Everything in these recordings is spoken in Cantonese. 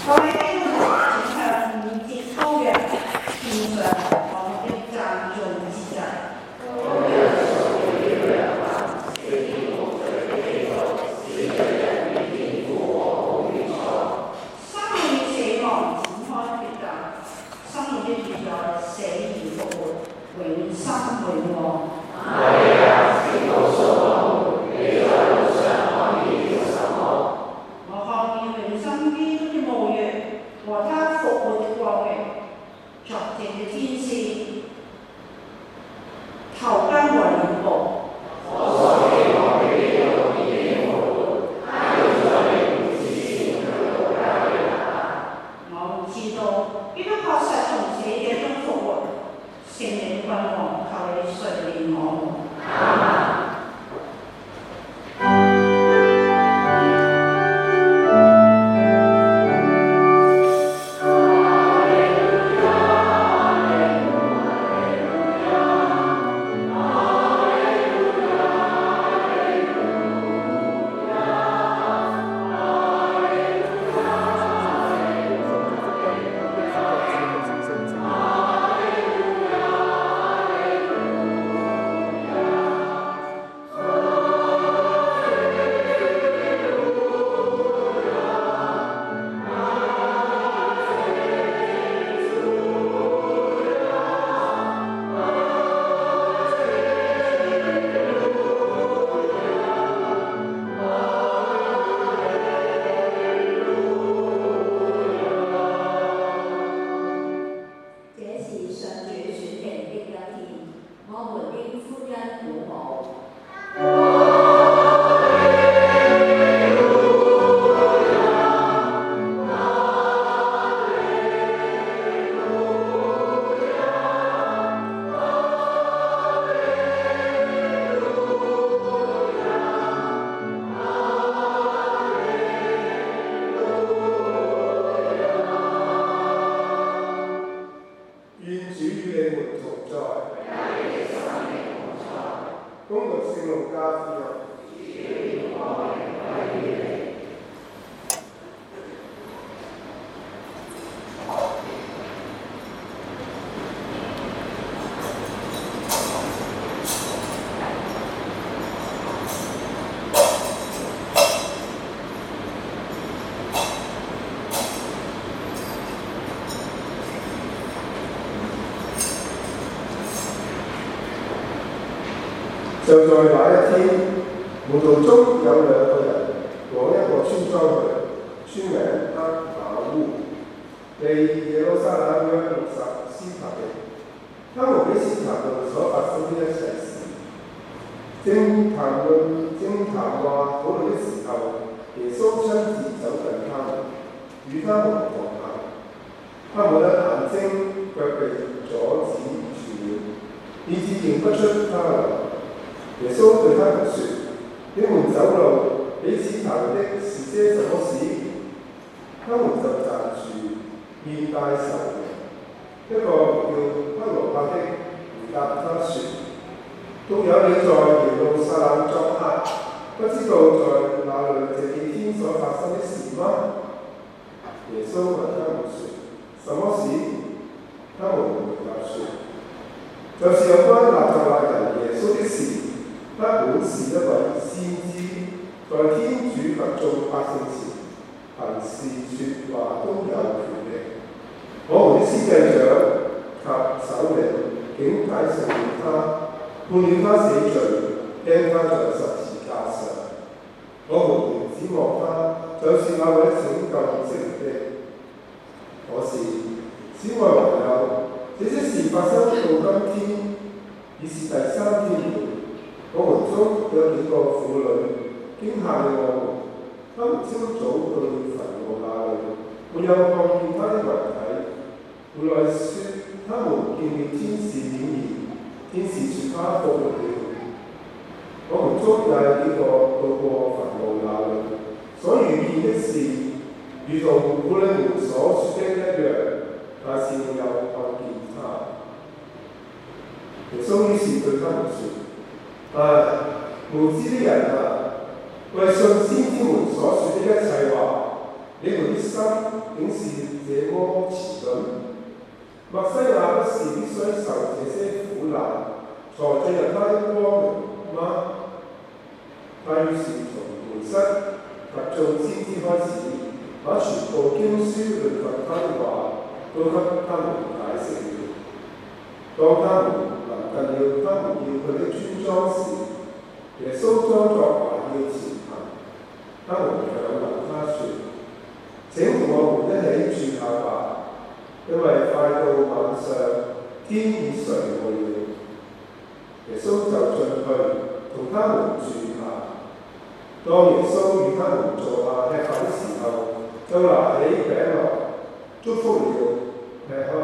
各位基督徒，請向5節羔羊獻上我們的讚頌之祭。生命與死亡展開決鬥，生命的主宰死而復活，永生永王。我看見永生基督的墓穴和他復活的光榮，作證的天使，頭巾和臉部。我知道基督確實從死者中復活，聖靈君王，求你垂憐我們。 就在那一天，門徒中有2個人往一個村莊去，村名厄瑪烏，離耶路撒冷約60斯塔的。他們彼此談論所發生的一切事。正談話討論的時候，耶穌親自走近他們，與他們同行。他們的眼睛卻被阻止住了，以致認不出他來。耶穌對他們說：你們走路彼此談論的是些什麼事？他們就站住，面帶愁容。一個叫克羅帕的回答他說：獨有你在耶路撒冷作客，不知道在那裏這幾天所發生的事嗎？耶穌問他們說：什麼事？他們回答說：就是有關拿撒勒人耶穌的事。他本是一位先知，在天主和眾百姓前行事説話都有權力。我們的司祭長及首領竟解釋了他，判了他死罪，釘他在十字架上。我們仍指望他就是那位拯救以色列的。可是此外還有這些事發生到今天，已是第3天了。我們中有幾個婦女驚嚇了我們，他們朝早到墳墓那裏，沒有看見他的遺體。回來說他們見了天使顯現，天使說他復活了。我們中也有幾個到過墳墓那裏，所遇見的事如同婦女們所說的一樣，但是沒有看見他。耶穌於是對他們說：無知的人啊，為信先知們所說的一切話， 你們的心竟是這麼遲鈍。默西亞不是必須受這些苦難，才進入他的光榮嗎？他於是從梅瑟及眾先知開始，把全部經書論及他的話都給他們解釋了。當他們臨近了他們要去的村莊時，耶穌裝作還要前行，他們強留他說：請同我們一起住下吧，因為快到晚上，天已垂暮了。耶穌就進去同他們住下。當耶穌與他們坐下吃飯的時候，就拿起餅來，祝福了，吃開，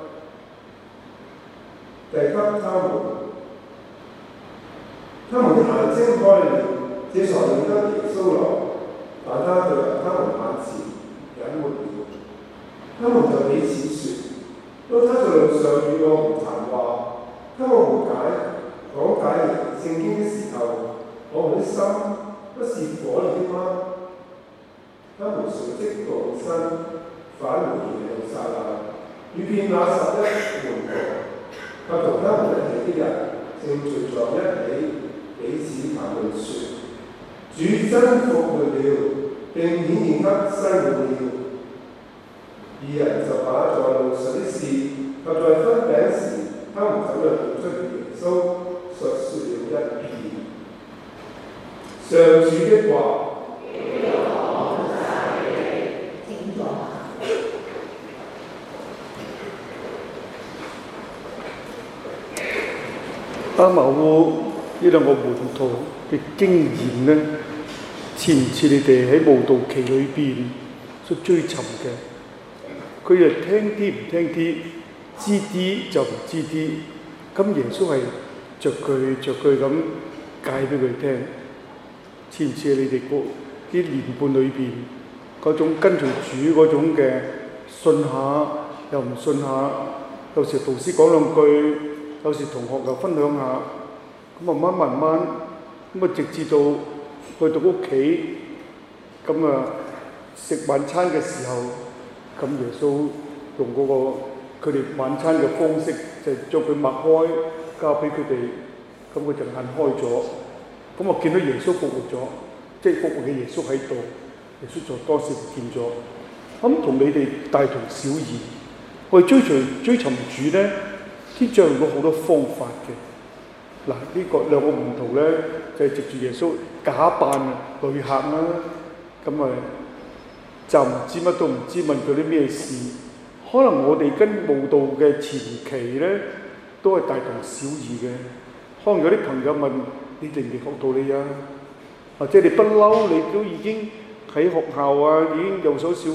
遞給他們。他們的眼睛開了，這才認得耶穌來，但他退入他們眼前，隱沒了。他們就彼此說：當他在路上與我們談話，給我們講解聖經的時候，我們的心不是火熱的嗎？他們隨即動身返回耶路撒冷，遇見那11門徒及同他們一起的人正聚在一起，彼此談論說：主真復活了，並顯現給西門了。二人就把在路上的事及在分餅時他們怎樣認出耶穌述說了一遍。上主的話。 阿茅烏呢兩個門徒嘅經驗呢，似唔似你哋喺慕道期裏邊所追尋嘅？佢哋聽啲唔聽啲，知啲就唔知啲。咁耶穌係逐句咁解俾佢聽，似唔似你哋嗰啲年半裏邊嗰種跟隨主嗰種嘅信下又唔信下，有時導師講兩句，有時同學又分享下，咁慢慢咁啊，直至到去到屋企，咁啊食晚餐嘅時候，咁耶穌用嗰個佢哋晚餐嘅方式，就係將佢擘開交俾佢哋，咁佢就眼開咗，咁我見到耶穌復活咗，即係復活嘅耶穌喺度，耶穌就當時就見咗。咁同你哋大同小異，我哋追尋主咧，天主用咗好多方法嘅。嗱，呢個兩個門徒咧，就係藉住耶穌假扮旅客啦，咁啊就唔知乜都唔知，問佢啲咩事。可能我哋跟慕道嘅前期咧，都係大同小異嘅。可能有啲朋友問你哋未學道理啊，或者你不嬲你都已經喺學校啊，已經有少少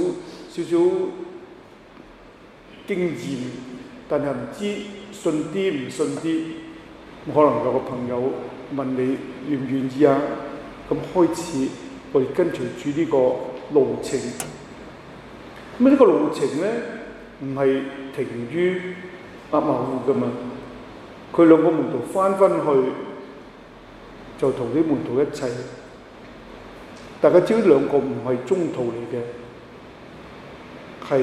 經驗，但係唔知信啲唔信啲。可能有個朋友問你願唔願意啊？咁開始我哋跟隨住呢個路程。咁呢個路程咧，唔係停於阿茅烏噶嘛。佢兩個門徒翻去，就同啲門徒一齊。大家知道兩個唔係中途嚟嘅，係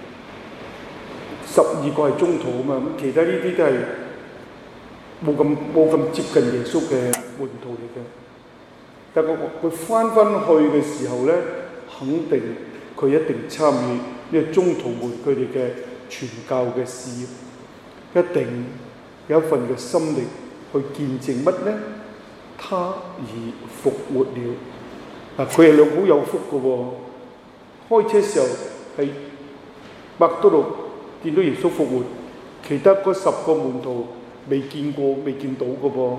12個係中途啊嘛。咁其他呢啲都係冇咁接近耶穌嘅門徒嚟嘅。但係佢翻去嘅時候咧，肯定佢一定參與呢個中途門佢哋嘅傳教嘅事業，一定有一份嘅心力去見證乜咧？他已復活了。嗱，佢係兩好有福嘅喎。開車時候係伯多祿見到耶穌復活，其他嗰10個門徒未見到嘅噃。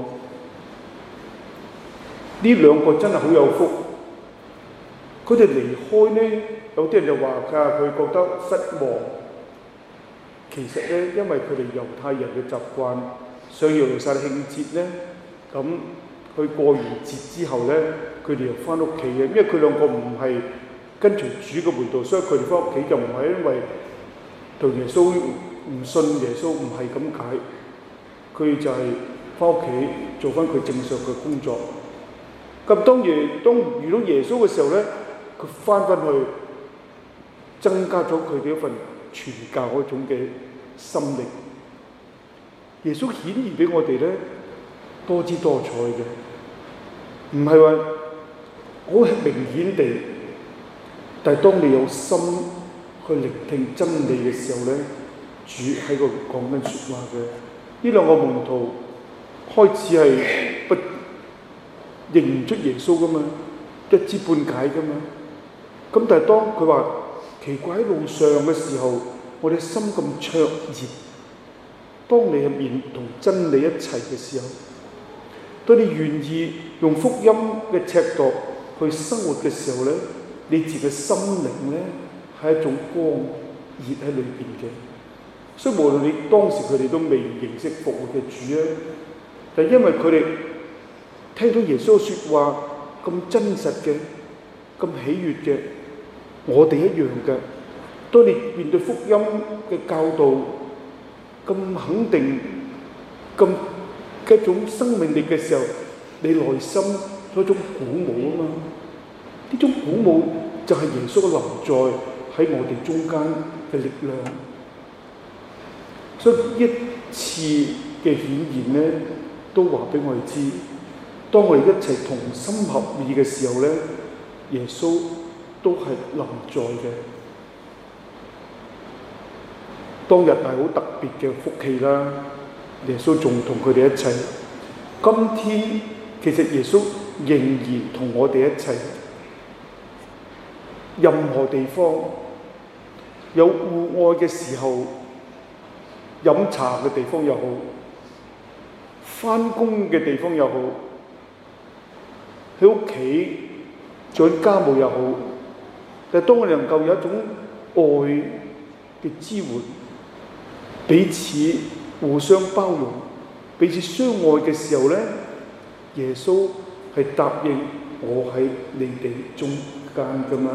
呢兩個真係好有福。佢哋離開呢，有啲人就話佢覺得失望。其實咧，因為佢哋猶太人嘅習慣，上耶路撒冷慶節咧，咁佢過完節之後咧，佢哋又翻屋企嘅。因為佢兩個唔係跟隨主嘅門徒，所以佢哋翻屋企就唔係因為同耶穌唔信耶穌，唔係咁解。佢就係翻屋企做翻佢正常嘅工作。咁當遇到耶穌嘅時候咧，佢翻去增加咗佢哋一份傳教嗰種嘅心力。耶穌顯現俾我哋咧多姿多彩嘅，唔係話好明顯地，但係當你有心去聆聽真理嘅時候咧，主喺度講緊説話嘅。呢兩個門徒開始係不認唔出耶穌噶嘛，一知半解噶嘛。咁但係當佢話奇怪喺路上嘅時候，我哋心咁灼熱。當你係面同真理一齊嘅時候，當你願意用福音嘅尺度去生活嘅時候咧，你自己嘅心靈咧係一種光熱喺裏邊嘅。所以無論你當時佢哋都未認識復活嘅主啊，但係因為佢哋聽到耶穌嘅説話咁真實嘅、咁喜悅嘅，我哋一樣嘅。當你面對福音嘅教導咁肯定、咁一種生命力嘅時候，你內心有一種鼓舞啊嘛。呢種鼓舞就係耶穌嘅臨在喺我哋中間嘅力量。所以一次嘅顯現咧，都話俾我哋知，當我哋一齊同心合意嘅時候咧，耶穌都係臨在嘅。當日係好特別嘅福氣啦，耶穌仲同佢哋一齊。今天其實耶穌仍然同我哋一齊，任何地方有戶外嘅時候，飲茶嘅地方又好，返工嘅地方又好，喺屋企做家務又好，但係當我哋能夠有一種愛嘅支援，彼此互相包容、彼此相愛嘅時候咧，耶穌係答應我喺你哋中間㗎嘛。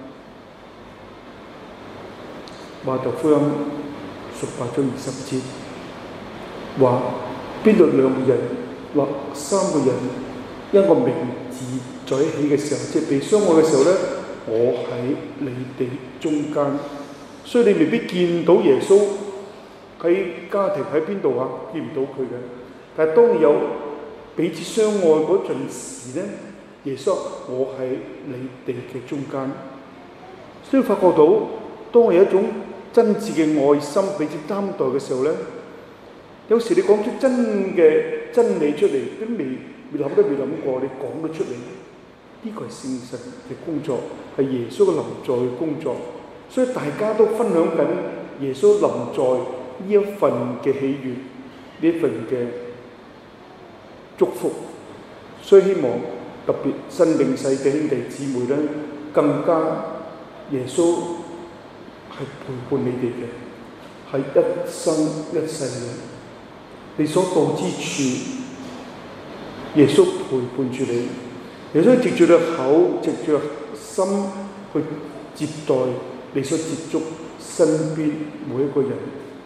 馬太福音18章20節話：邊度兩個人或三個人因個名字在一起嘅時候，即係被相愛嘅時候咧，我喺你哋中間。所以你未必見到耶穌喺家庭喺邊度啊，見唔到佢嘅。但係當你有彼此相愛嗰陣時咧，耶穌我喺你哋嘅中間。所以發覺到，當我有一種真摯嘅愛心彼此擔待嘅時候咧，有時你講出真嘅真理出嚟，都未諗過，你講得出嚟，呢個係聖神嘅工作，係耶穌嘅臨在嘅工作。所以大家都分享緊耶穌臨在呢一份嘅喜悅，呢一份嘅祝福。所以希望特別新領洗嘅兄弟姊妹咧，更加耶穌係陪伴你哋嘅，係一生一世嘅。你所到之處，耶穌陪伴住你。耶穌藉住你口，藉住心去接待你所接觸身邊每一個人。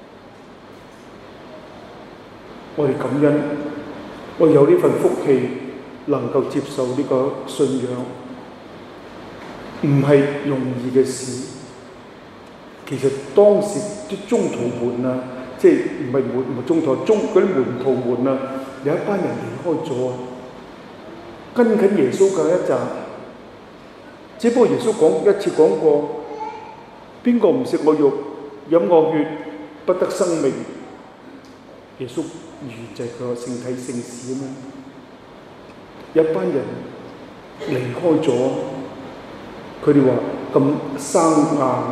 我哋感恩，我有呢份福氣，能夠接受呢個信仰，唔係容易嘅事。其實當時啲中途門啊，即係唔係中途，嗰啲門徒們啊，有一班人離開咗，跟緊耶穌嘅一陣。只不過耶穌一次講過，邊個唔食我肉、飲我血，不得生命。耶穌如就係個聖體聖事啊嘛。有一班人離開咗，佢哋話咁生硬。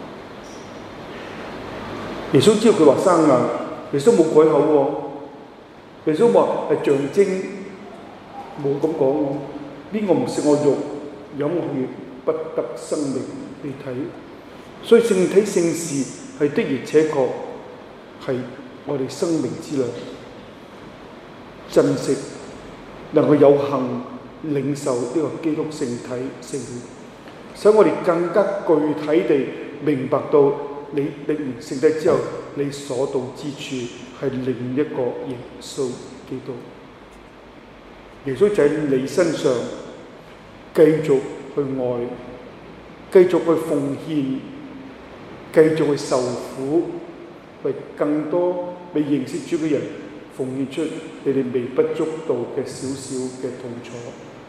耶穌知道佢話生硬，耶穌冇改口喎。耶穌話係象徵，冇咁講喎。邊個唔食我肉、飲我血，不得生命。你睇，所以聖體聖事係的而且確係我哋生命之糧，珍惜能夠有幸領受呢個基督聖體聖血，使我哋更加具體地明白到你領完聖體之後，你所到之處係另一個耶穌基督。耶穌就喺你身上繼續去愛，繼續去奉獻， 繼續去受苦，為更多未認識主嘅人奉獻出你哋微不足道嘅少少嘅痛楚。